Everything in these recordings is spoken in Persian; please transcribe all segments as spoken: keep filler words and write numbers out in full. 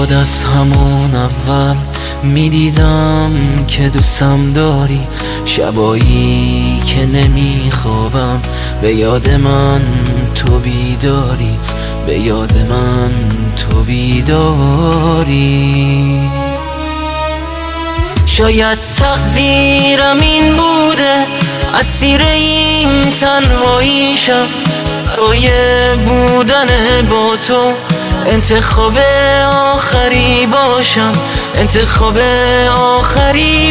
یاد از همون اول میدیدم که دوستم داری، شبایی که نمیخوابم به یاد من تو بیداری، به یاد من تو بیداری. شاید تقدیرم این بوده اسیر این تنهاییشم، برای بودن با تو انتخاب آخری باشم، انتخاب آخری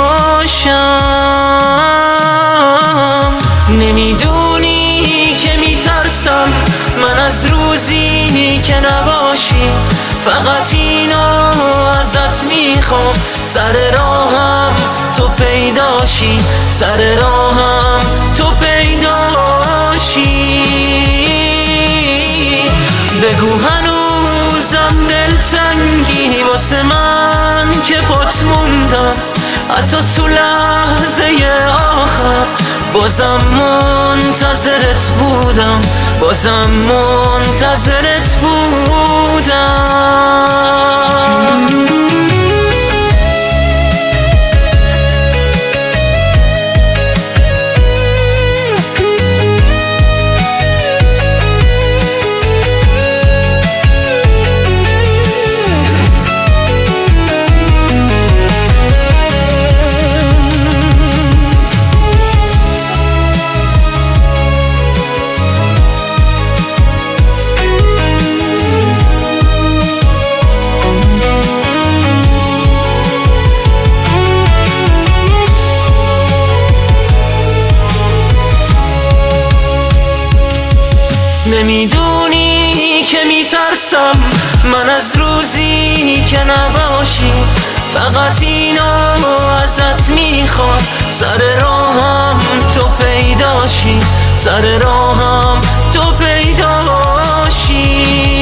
باشم. نمیدونی که میترسم من از روزی که نباشی، فقط اینو ازت میخوام سر راهم تو پیداشی، سر راهم تو پیداشی. بگو هنوزم دلتنگی واسه من که پات موندم، حتی تو لحظه آخر بازم منتظرت بودم، بازم منتظرت بودم. نمیدونی که میترسم من از روزی که نباشی، فقط اینو ازت میخوام سر راهم تو پیداشی، سر راهم تو پیداشی.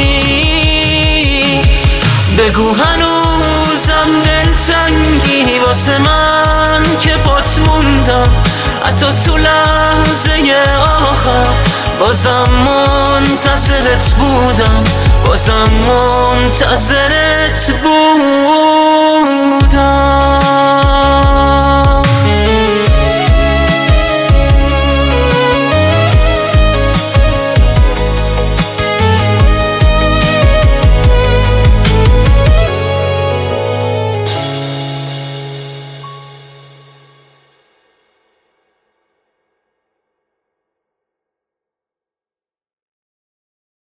بگو هنوزم دلتنگی واسه من که پات موندم، حتی تو لحظه آخر بازم منتظرت بودم، بازم منتظرت بودم.